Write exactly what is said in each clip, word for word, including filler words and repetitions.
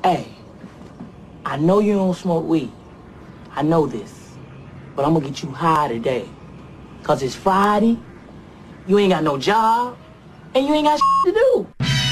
Hey, I know you don't smoke weed. I know this. But I'm gonna get you high today. Cause it's Friday, you ain't got no job, and you ain't got shit to do.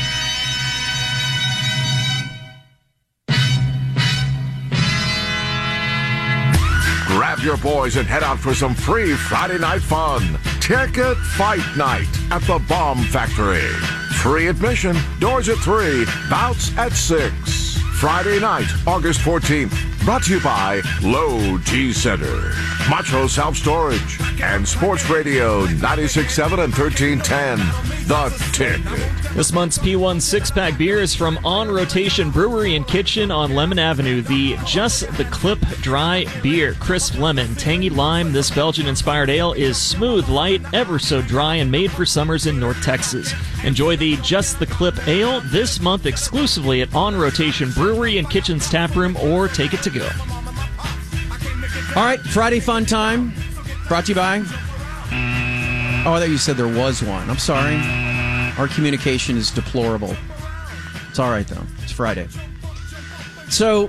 Grab your boys and head out for some free Friday night fun. Ticket Fight Night at the Bomb Factory. Free admission, doors at three, bouts at six. Friday night, August fourteenth. Brought to you by Low T Center, Macho Self Storage, and Sports Radio ninety-six point seven and thirteen ten. The Ticket. This month's P one six-pack beer is from On Rotation Brewery and Kitchen on Lemon Avenue. The Just the Clip Dry Beer. Crisp lemon, tangy lime. This Belgian-inspired ale is smooth, light, ever so dry, and made for summers in North Texas. Enjoy the Just the Clip Ale this month exclusively at On Rotation Brewery and Kitchen's taproom, or take it to go. All right, Friday fun time. Brought to you by... Oh, I thought you said there was one. I'm sorry. Our communication is deplorable. It's all right, though. It's Friday. So,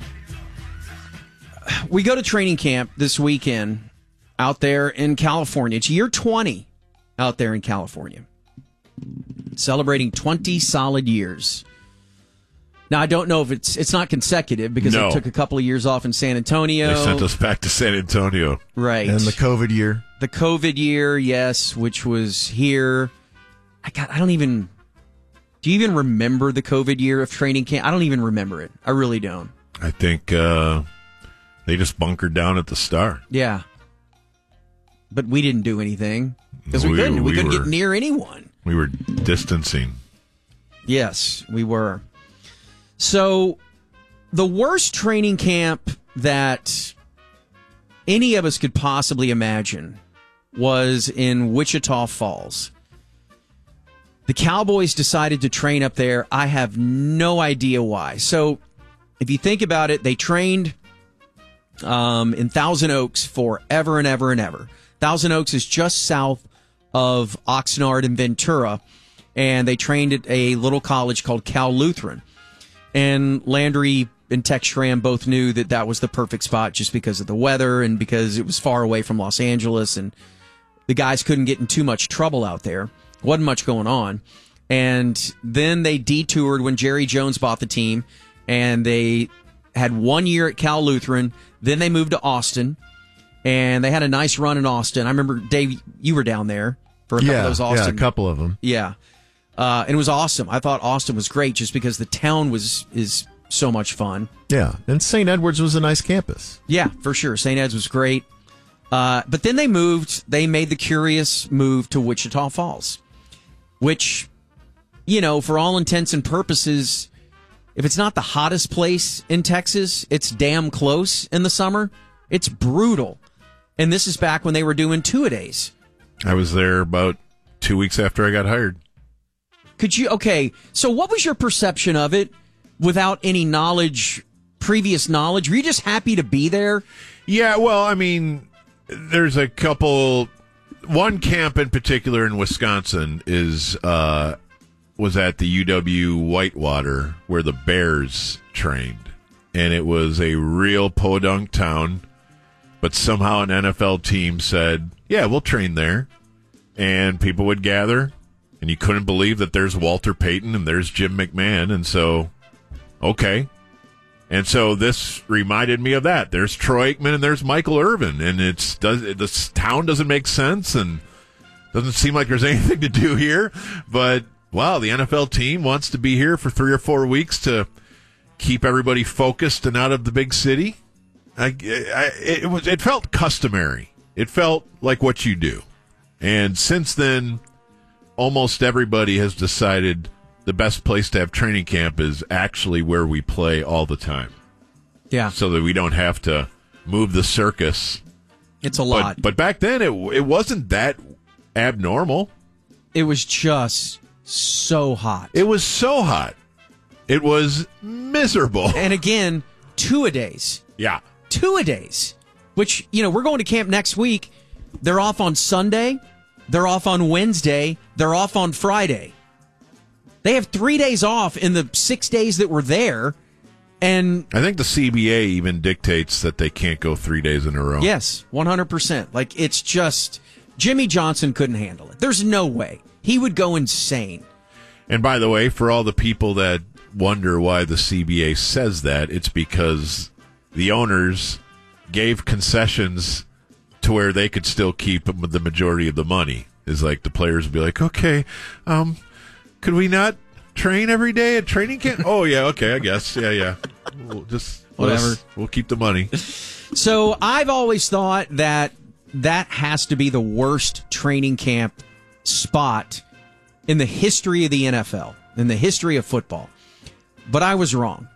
we go to training camp this weekend out there in California. It's year twenty out there in California. Celebrating twenty solid years. Now, I don't know if it's it's not consecutive because no. I took a couple of years off in San Antonio. They sent us back to San Antonio. Right. And the COVID year. The COVID year, yes, which was here. I got. I don't even. Do you even remember the COVID year of training camp? I don't even remember it. I really don't. I think uh, they just bunkered down at the Star. Yeah. But we didn't do anything because we, We- couldn't. We, we couldn't were- get near anyone. We were distancing. Yes, we were. So, the worst training camp that any of us could possibly imagine was in Wichita Falls. The Cowboys decided to train up there. I have no idea why. So, if you think about it, they trained um, in Thousand Oaks forever and ever and ever. Thousand Oaks is just south of Oxnard and Ventura, and they trained at a little college called Cal Lutheran. And Landry and Tex Schramm both knew that that was the perfect spot just because of the weather and because it was far away from Los Angeles, and the guys couldn't get in too much trouble out there. Wasn't much going on. And then they detoured when Jerry Jones bought the team, and they had one year at Cal Lutheran. Then they moved to Austin, and they had a nice run in Austin. I remember, Dave, you were down there for a couple yeah, of those Austin. Yeah, a couple of them. Yeah. Uh, and it was awesome. I thought Austin was great just because the town was is so much fun. Yeah, and Saint Edwards was a nice campus. Yeah, for sure. Saint Ed's was great. Uh, but then they moved, they made the curious move to Wichita Falls, which, you know, for all intents and purposes, if it's not the hottest place in Texas, it's damn close in the summer. It's brutal. And this is back when they were doing two-a-days. I was there about two weeks after I got hired. Could you, okay, so what was your perception of it without any knowledge, previous knowledge? Were you just happy to be there? Yeah, well, I mean, there's a couple. One camp in particular in Wisconsin is uh, was at the U W Whitewater where the Bears trained, and it was a real podunk town. But somehow an N F L team said, "Yeah, we'll train there," and people would gather, and you couldn't believe that there's Walter Payton and there's Jim McMahon, and so okay. And so this reminded me of that. There's Troy Aikman and there's Michael Irvin, and it's does this town doesn't make sense and doesn't seem like there's anything to do here. But wow, the N F L team wants to be here for three or four weeks to keep everybody focused and out of the big city. I, I, it was it felt customary. It felt like what you do, and since then, almost everybody has decided the best place to have training camp is actually where we play all the time. Yeah. So that we don't have to move the circus. It's a lot. But, but back then, it it wasn't that abnormal. It was just so hot. It was so hot. It was miserable. And again, two-a-days. Yeah. Two-a-days. Which, you know, we're going to camp next week. They're off on Sunday. They're off on Wednesday. They're off on Friday. They have three days off in the six days that we're there, And I think the C B A even dictates that they can't go three days in a row. yes, one hundred percent. Like, it's just, Jimmy Johnson couldn't handle it. There's no way. He would go insane. And by the way, for all the people that wonder why the C B A says that, it's because the owners gave concessions to where they could still keep the majority of the money. Is like the players would be like, okay, um, could we not train every day at training camp? Oh, yeah, okay, I guess. Yeah, yeah. We'll just Whatever. Us, we'll keep the money. So I've always thought that that has to be the worst training camp spot in the history of the N F L, in the history of football. But I was wrong.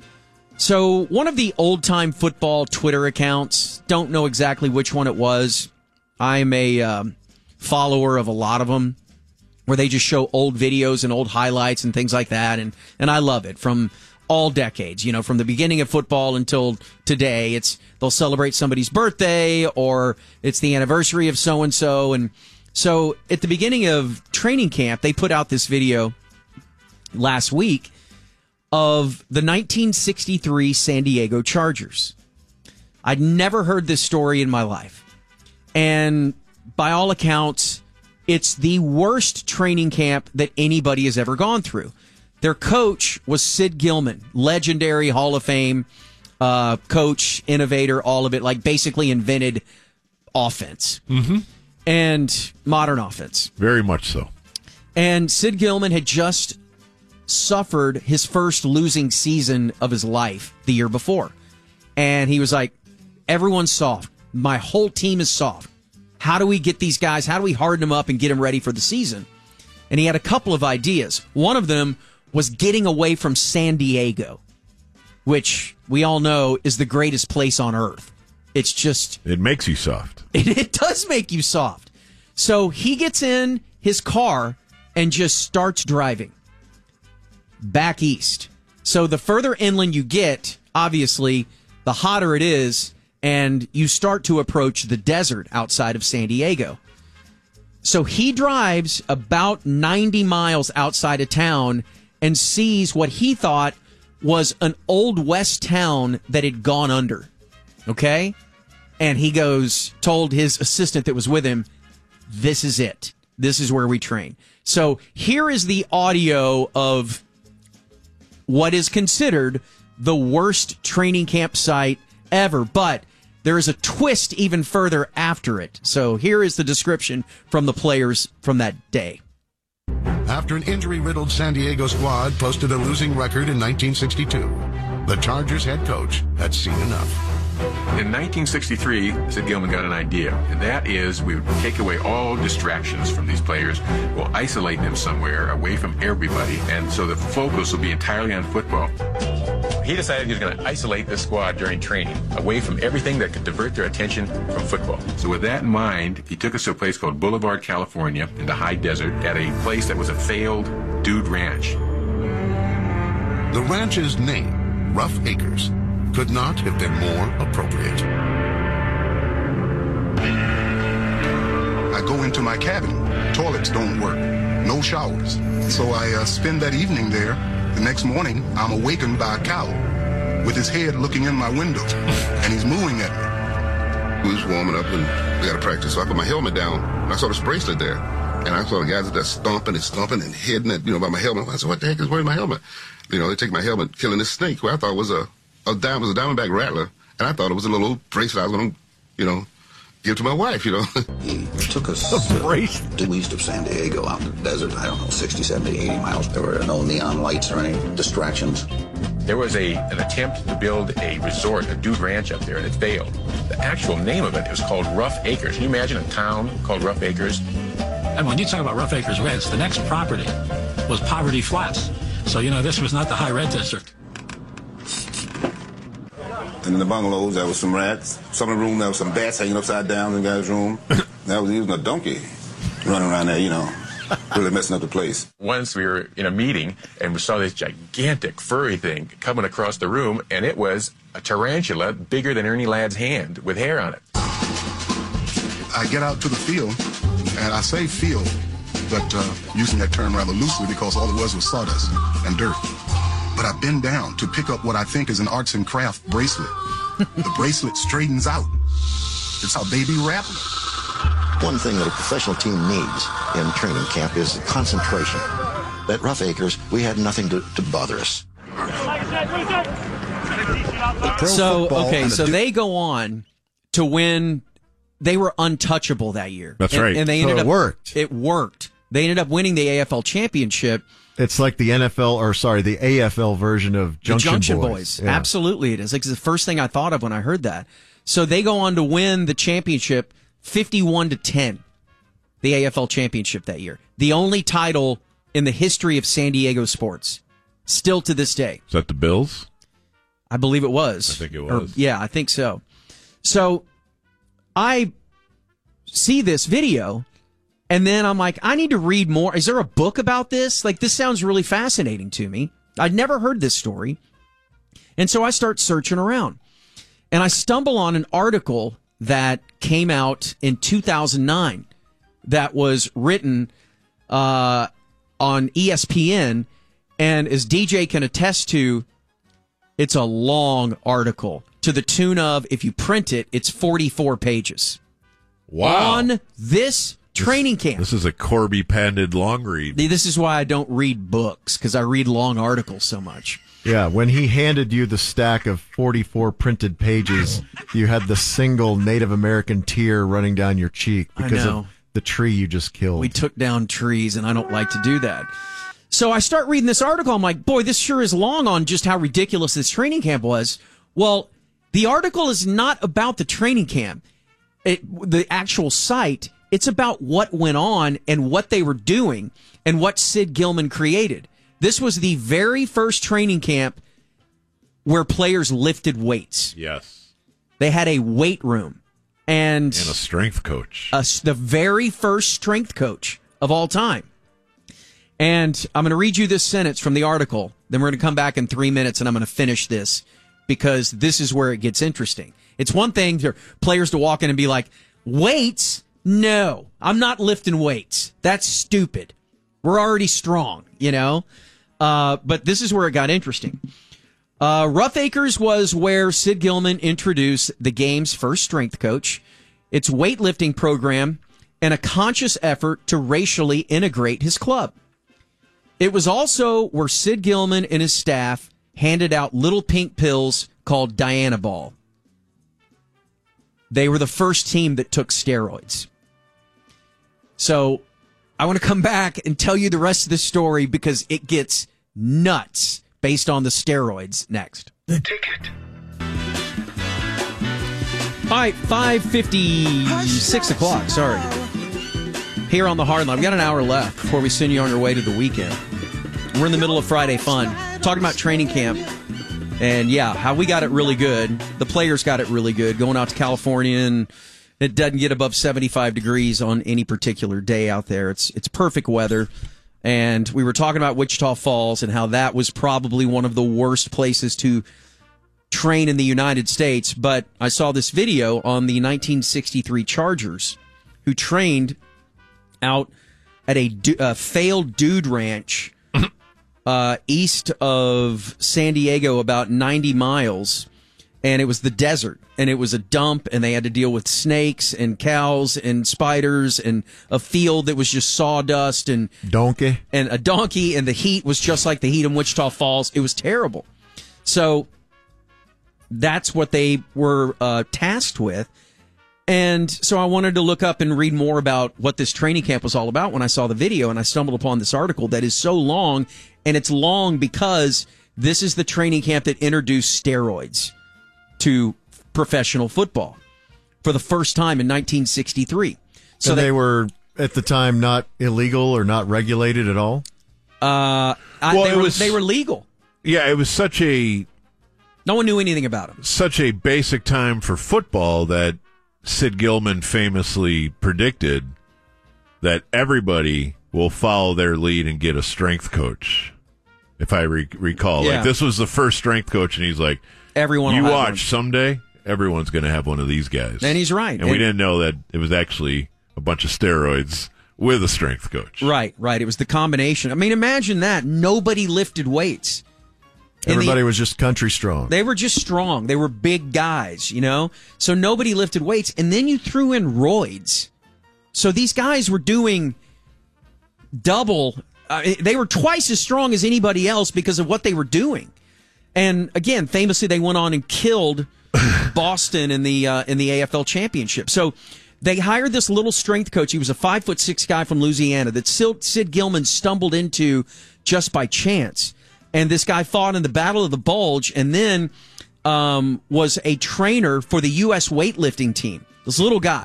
So one of the old-time football Twitter accounts, don't know exactly which one it was. I'm a um, follower of a lot of them, where they just show old videos and old highlights and things like that, and, and I love it from all decades, you know, from the beginning of football until today. It's they'll celebrate somebody's birthday, or it's the anniversary of so-and-so, and so at the beginning of training camp, they put out this video last week of the nineteen sixty-three San Diego Chargers. I'd never heard this story in my life. And by all accounts, it's the worst training camp that anybody has ever gone through. Their coach was Sid Gilman, legendary Hall of Fame uh, coach, innovator, all of it, like basically invented offense. Mm-hmm. And modern offense. Very much so. And Sid Gilman had just suffered his first losing season of his life the year before. And he was like, everyone's soft. My whole team is soft. How do we get these guys, how do we harden them up and get them ready for the season? And he had a couple of ideas. One of them was getting away from San Diego, which we all know is the greatest place on earth. It's just... It makes you soft. It, it does make you soft. So he gets in his car and just starts driving back east. So the further inland you get, obviously, the hotter it is, and you start to approach the desert outside of San Diego. So he drives about ninety miles outside of town and sees what he thought was an old west town that had gone under. Okay? And he goes, told his assistant that was with him, this is it. This is where we train. So here is the audio of what is considered the worst training camp site ever. But there is a twist even further after it. So here is the description from the players from that day. After an injury-riddled San Diego squad posted a losing record in nineteen sixty-two, the Chargers head coach had seen enough. In nineteen sixty-three, Sid Gilman got an idea, and that is we would take away all distractions from these players. We'll isolate them somewhere away from everybody, and so the focus will be entirely on football. He decided he was going to isolate this squad during training, away from everything that could divert their attention from football. So with that in mind, he took us to a place called Boulevard, California, in the high desert, at a place that was a failed dude ranch. The ranch's name, Rough Acres, could not have been more appropriate. I go into my cabin. Toilets don't work. No showers. So I uh, spend that evening there. The next morning, I'm awakened by a cow with his head looking in my window, and he's mooing at me. We was warming up, and we got to practice. So I put my helmet down, and I saw this bracelet there. And I saw the guys that stomping and stomping and hitting it, you know, by my helmet. I said, what the heck is wearing my helmet? You know, they take my helmet, killing this snake, who I thought was a A dime, was a diamondback rattler, and I thought it was a little bracelet I was going to, you know, give to my wife, you know. He took us uh, due east of San Diego, out in the desert, I don't know, sixty, seventy, eighty miles. There were no neon lights or any distractions. There was a an attempt to build a resort, a dude ranch up there, and it failed. The actual name of it was called Rough Acres. Can you imagine a town called Rough Acres? And when you talk about Rough Acres Reds, the next property was Poverty Flats. So, you know, this was not the high red district. And in the bungalows, there was some rats. Some of the room, there was some bats hanging upside down in the guy's room. That was using a donkey running around there, you know, really messing up the place. Once we were in a meeting, and we saw this gigantic furry thing coming across the room, and it was a tarantula bigger than Ernie Ladd's hand with hair on it. I get out to the field, and I say field, but uh, using that term rather loosely because all it was was sawdust and dirt. but I bend down to pick up what I think is an arts and craft bracelet. The bracelet straightens out. It's our baby Rattler. One thing that a professional team needs in training camp is concentration. At Rough Acres, we had nothing to, to bother us. So, okay, so they go on to win. They were untouchable that year. That's and, right. And they So ended it up worked. It worked. They ended up winning the A F L championship. It's like the N F L, or sorry, the A F L version of Junction, the Junction Boys. Boys. Yeah. Absolutely, it is. Like, it's the first thing I thought of when I heard that. So they go on to win the championship, fifty-one to ten, the A F L championship that year. The only title in the history of San Diego sports, still to this day. Is that the Bills? I believe it was. I think it Or- was. yeah, I think so. So I see this video, and then I'm like, I need to read more. Is there a book about this? Like, this sounds really fascinating to me. I'd never heard this story. And so I start searching around, and I stumble on an article that came out in two thousand nine that was written uh, on E S P N, and as D J can attest to, it's a long article to the tune of, if you print it, it's forty-four pages. Wow. On this training camp. This is a Corby patented long read. This is why I don't read books, because I read long articles so much. Yeah, when he handed you the stack of forty-four printed pages, you had the single Native American tear running down your cheek I because know. of the tree you just killed. We took down trees, and I don't like to do that. So I start reading this article. I'm like, boy, this sure is long on just how ridiculous this training camp was. Well, the article is not about the training camp, it, the actual site. It's about what went on and what they were doing and what Sid Gilman created. This was the very first training camp where players lifted weights. Yes. They had a weight room and, And a strength coach. a, the very first strength coach of all time. And I'm going to read you this sentence from the article. Then we're going to come back in three minutes and I'm going to finish this because this is where it gets interesting. It's one thing for players to walk in and be like, weights? No, I'm not lifting weights. That's stupid. We're already strong, you know? Uh, but this is where it got interesting. Uh, Rough Acres was where Sid Gilman introduced the game's first strength coach, its weightlifting program, and a conscious effort to racially integrate his club. It was also where Sid Gilman and his staff handed out little pink pills called Diana Ball. They were the first team that took steroids. So I want to come back and tell you the rest of the story because it gets nuts based on the steroids next. The ticket. All right, five fifty, six o'clock, sorry. Here on the Hard Line. We've got an hour left before we send you on your way to the weekend. We're in the middle of Friday Fun, talking about training camp. And yeah, how we got it really good. The players got it really good. Going out to California, and it doesn't get above seventy-five degrees on any particular day out there. It's it's perfect weather. And we were talking about Wichita Falls and how that was probably one of the worst places to train in the United States. But I saw this video on the nineteen sixty-three Chargers, who trained out at a uh, failed dude ranch uh, east of San Diego, about ninety miles. And it was the desert, and it was a dump, and they had to deal with snakes and cows and spiders and a field that was just sawdust and donkey and a donkey, and the heat was just like the heat in Wichita Falls. It was terrible. So that's what they were uh, tasked with. And so I wanted to look up and read more about what this training camp was all about when I saw the video, and I stumbled upon this article that is so long, and it's long because this is the training camp that introduced steroids to professional football for the first time in nineteen sixty-three. So and they, they were, at the time, not illegal or not regulated at all? Uh, I, Well, they, it were, was- they were legal. Yeah, it was such a No one knew anything about them. such a basic time for football that Sid Gilman famously predicted that everybody will follow their lead and get a strength coach. If I re- recall, Yeah. like this was the first strength coach, and he's like, Everyone "You will have watch one." someday, everyone's going to have one of these guys." And he's right. And, we And- didn't know that it was actually a bunch of steroids with a strength coach. Right, right. It was the combination. I mean, imagine that. Nobody lifted weights. Everybody the, was just country strong. They were just strong. They were big guys, you know? So nobody lifted weights. And then you threw in roids. So these guys were doing double. Uh, they were twice as strong as anybody else because of what they were doing. And again, famously, they went on and killed Boston in the uh, in the A F L championship. So they hired this little strength coach. He was a five foot six guy from Louisiana that Sid Gilman stumbled into just by chance. And this guy fought in the Battle of the Bulge and then um, was a trainer for the U S weightlifting team. This little guy.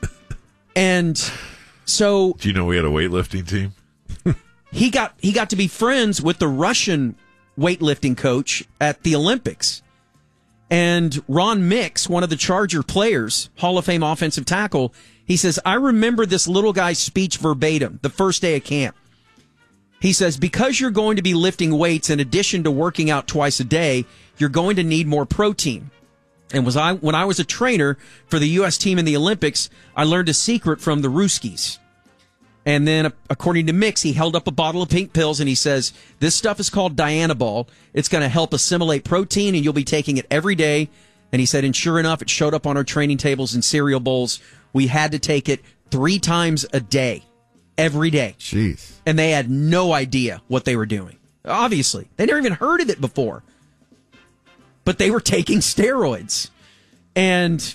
And so... Do you know we had a weightlifting team? he got he got to be friends with the Russian weightlifting coach at the Olympics. And Ron Mix, one of the Charger players, Hall of Fame offensive tackle, he says, I remember this little guy's speech verbatim the first day of camp. He says, because you're going to be lifting weights in addition to working out twice a day, you're going to need more protein. And was I when I was a trainer for the U S team in the Olympics, I learned a secret from the Ruskies. And then, according to Mix, he held up a bottle of pink pills and he says, this stuff is called Dianabol. It's going to help assimilate protein and you'll be taking it every day. And he said, and sure enough, it showed up on our training tables and cereal bowls. We had to take it three times a day. Every day. Jeez. And they had no idea what they were doing. Obviously. They never even heard of it before. But they were taking steroids. And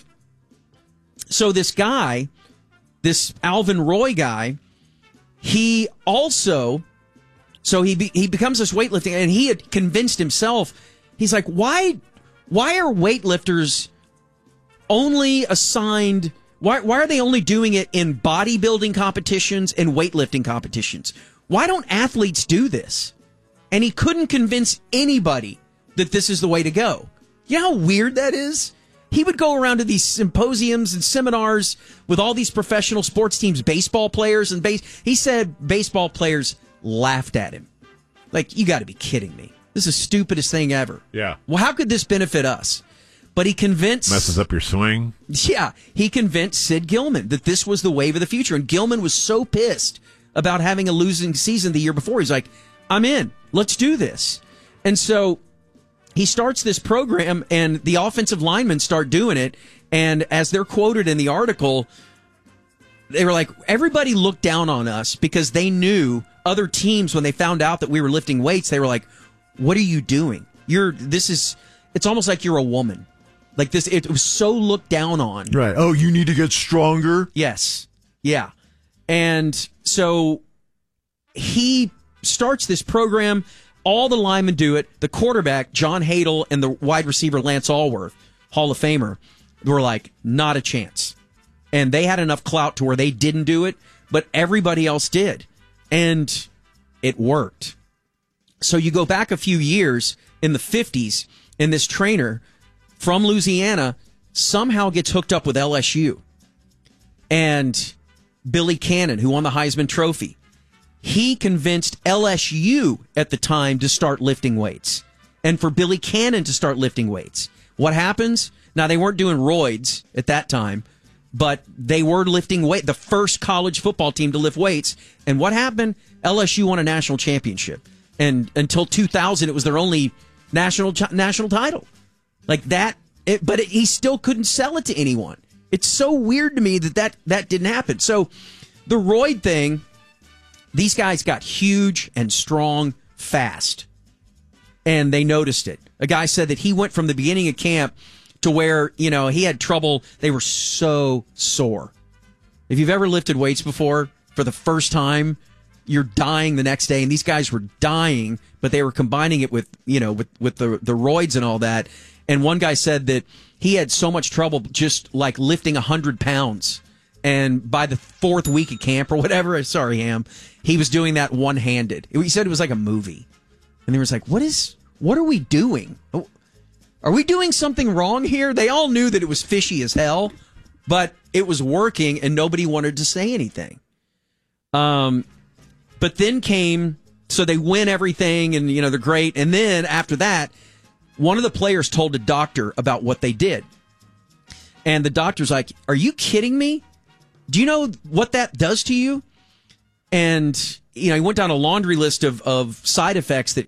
so this guy, this Alvin Roy guy, he also, so he be, he becomes this weightlifting, and he had convinced himself, he's like, why, why are weightlifters only assigned... Why, why are they only doing it in bodybuilding competitions and weightlifting competitions? Why don't athletes do this? And he couldn't convince anybody that this is the way to go. You know how weird that is? He would go around to these symposiums and seminars with all these professional sports teams, baseball players, and base. He said baseball players laughed at him. Like, you got to be kidding me. This is the stupidest thing ever. Yeah. Well, how could this benefit us? But he convinced... Messes up your swing. Yeah, he convinced Sid Gilman that this was the wave of the future. And Gilman was so pissed about having a losing season the year before. He's like, I'm in. Let's do this. And so he starts this program, and the offensive linemen start doing it. And as they're quoted in the article, they were like, everybody looked down on us because they knew other teams, when they found out that we were lifting weights, they were like, what are you doing? You're, this is, it's almost like you're a woman. Like this, it was so looked down on. Right. Oh, you need to get stronger? Yes. Yeah. And so he starts this program. All the linemen do it. The quarterback, John Hadel, and the wide receiver, Lance Allworth, Hall of Famer, were like, not a chance. And they had enough clout to where they didn't do it, but everybody else did. And it worked. So you go back a few years in the fifties, and this trainer from Louisiana somehow gets hooked up with L S U. And Billy Cannon, who won the Heisman Trophy, he convinced L S U at the time to start lifting weights. And for Billy Cannon to start lifting weights. What happens? Now, they weren't doing roids at that time, but they were lifting weight, the first college football team to lift weights. And what happened? L S U won a national championship. And until two thousand, it was their only national national title. Like that, it, but it, he still couldn't sell it to anyone. It's so weird to me that, that that didn't happen. So the roid thing, these guys got huge and strong fast. And they noticed it. A guy said that he went from the beginning of camp to where, you know, he had trouble. They were so sore. If you've ever lifted weights before for the first time, you're dying the next day. And these guys were dying, but they were combining it with, you know, with, with the, the roids and all that. And one guy said that he had so much trouble just like lifting one hundred pounds. And by the fourth week of camp or whatever, sorry, Ham, he was doing that one-handed. He said it was like a movie. And they was like, what is, what are we doing? Are we doing something wrong here? They all knew that it was fishy as hell, but it was working and nobody wanted to say anything. Um, but then came, so they win everything and, you know, they're great. And then after that, one of the players told a doctor about what they did. And the doctor's like, are you kidding me? Do you know what that does to you? And, you know, he went down a laundry list of, of side effects that could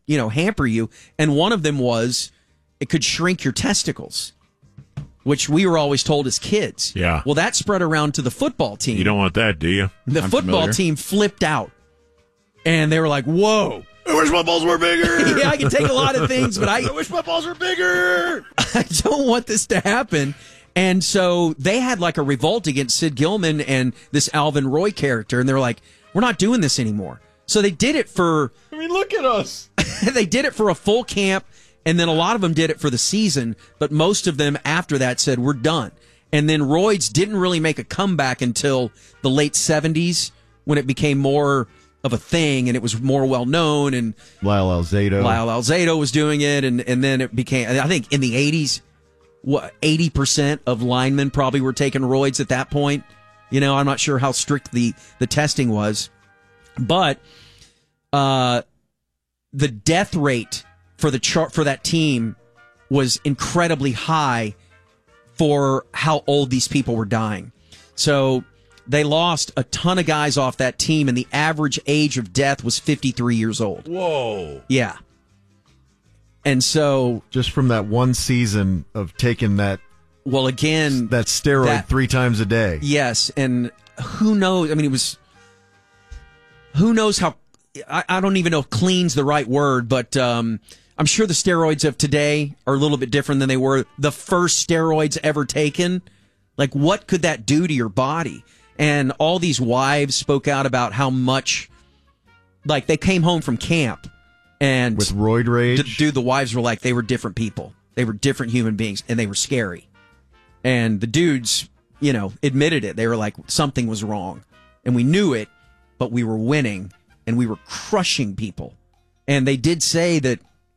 you know, hamper you. And one of them was it could shrink your testicles, which we were always told as kids. Yeah. Well, that spread around to the football team. You don't want that, do you? The I'm football familiar. team flipped out. And they were like, whoa. I wish my balls were bigger. Yeah, I can take a lot of things, but I, I wish my balls were bigger. I don't want this to happen. And so they had like a revolt against Sid Gilman and this Alvin Roy character. And they were like, we're not doing this anymore. So they did it for... I mean, look at us. They did it for a full camp. And then a lot of them did it for the season. But most of them after that said, we're done. And then Roids didn't really make a comeback until the late seventies when it became more of a thing and it was more well known. And Lyle Alzado. Lyle Alzado was doing it. And, and then it became, I think in the eighties, what, eighty percent of linemen probably were taking roids at that point. You know, I'm not sure how strict the, the testing was. But uh, the death rate for the chart for that team was incredibly high for how old these people were dying. So they lost a ton of guys off that team, and the average age of death was fifty-three years old. Whoa. Yeah. And so... Just from that one season of taking that... Well, again... That steroid that, three times a day. Yes, and who knows... I mean, it was... Who knows how... I, I don't even know if clean's the right word, but... um I'm sure the steroids of today are a little bit different than they were the first steroids ever taken. Like, what could that do to your body? And all these wives spoke out about how much, like, they came home from camp and with roid rage. D- dude, the wives were like, they were different people. They were different human beings, and they were scary. And the dudes, you know, admitted it. They were like, something was wrong, and we knew it, but we were winning, and we were crushing people. And they did say that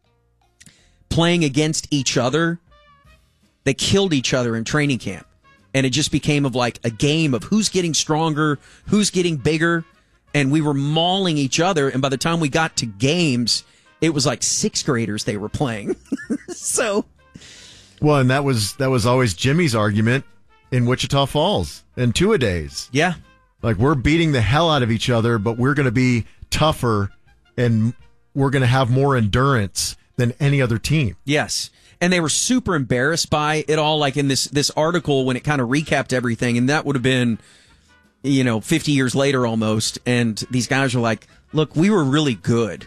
playing against each other, they killed each other in training camp. And it just became of like a game of who's getting stronger, who's getting bigger. And we were mauling each other. And by the time we got to games, it was like sixth graders they were playing. So. Well, and that was, that was always Jimmy's argument in Wichita Falls and two-a-days. Yeah. Like, we're beating the hell out of each other, but we're going to be tougher and we're going to have more endurance than any other team. Yes. And they were super embarrassed by it all, like in this, this article when it kind of recapped everything. And that would have been, you know, fifty years later almost. And these guys were like, look, we were really good.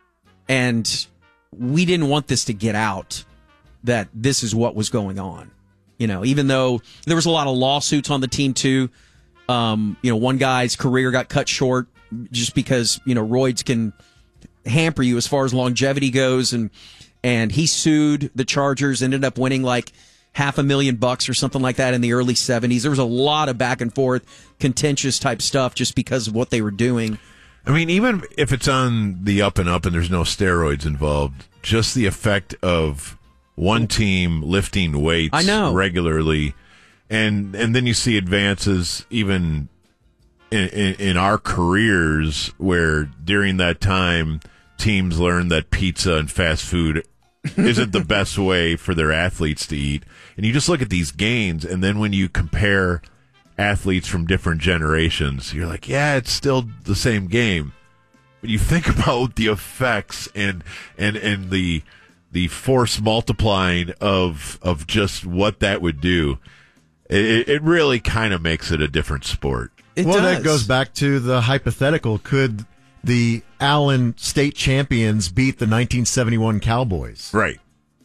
And we didn't want this to get out that this is what was going on. You know, even though there was a lot of lawsuits on the team too. Um, you know, one guy's career got cut short just because, you know, roids can hamper you as far as longevity goes, and and he sued the Chargers, ended up winning like half a million bucks or something like that in the early seventies. There was a lot of back and forth contentious type stuff just because of what they were doing. I mean, even if it's on the up and up and there's no steroids involved, just the effect of one team lifting weights I know. regularly, and and then you see advances even in, in, in our careers where during that time teams learn that pizza and fast food isn't the best way for their athletes to eat. And you just look at these gains, and then when you compare athletes from different generations, you're like, yeah, it's still the same game. But you think about the effects and and, and the the force multiplying of of just what that would do. It, it really kind of makes it a different sport. It well, does. that goes back to the hypothetical. Could the Allen state champions beat the nineteen seventy-one Cowboys? Right.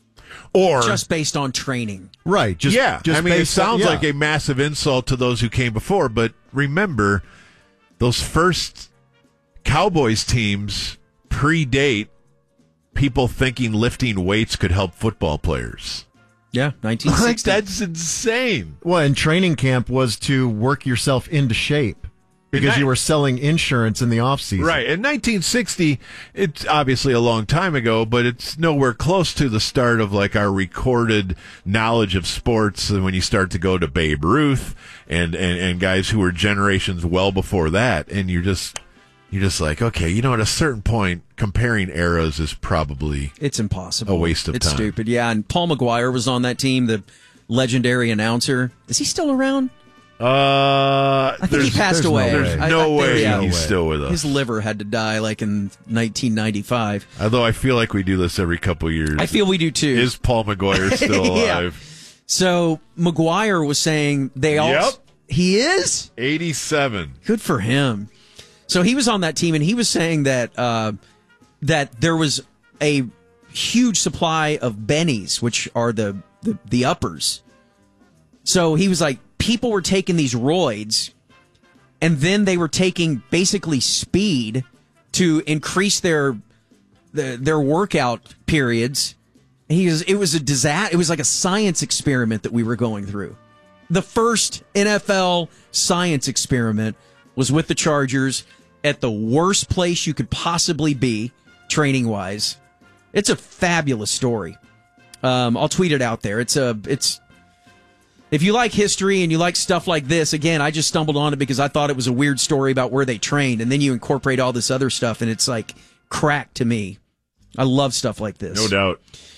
Or just based on training. Right. Just, yeah. Just I mean, it based on- sounds yeah. like a massive insult to those who came before, but remember, those first Cowboys teams predate people thinking lifting weights could help football players. Yeah, nineteen sixty. Like, that's insane. Well, and training camp was to work yourself into shape because that- you were selling insurance in the offseason. Right. In nineteen sixty, it's obviously a long time ago, but it's nowhere close to the start of like our recorded knowledge of sports. And when you start to go to Babe Ruth and, and, and guys who were generations well before that, and you're just you're just like, okay, you know, at a certain point, comparing eras is probably it's impossible. a waste of it's time. stupid. Yeah, and Paul McGuire was on that team, the legendary announcer. Is he still around? Uh, I think he passed away. No, there's I- no I- way yeah. he's still with us. His liver had to die like in nineteen ninety-five. Although I feel like we do this every couple years. I feel we do too. Is Paul McGuire still Yeah. alive? So McGuire was saying they all. Yep. He is? eighty-seven. Good for him. So he was on that team, and he was saying that uh, that there was a huge supply of bennies, which are the, the, the uppers. So he was like, people were taking these roids, and then they were taking basically speed to increase their the, their workout periods. And he was, it was a disaster. It was like a science experiment that we were going through. The first N F L science experiment was with the Chargers at the worst place you could possibly be, training-wise. It's a fabulous story. Um, I'll tweet it out there. It's a, it's. If you like history and you like stuff like this, again, I just stumbled on it because I thought it was a weird story about where they trained, and then you incorporate all this other stuff, and it's like crack to me. I love stuff like this. No doubt.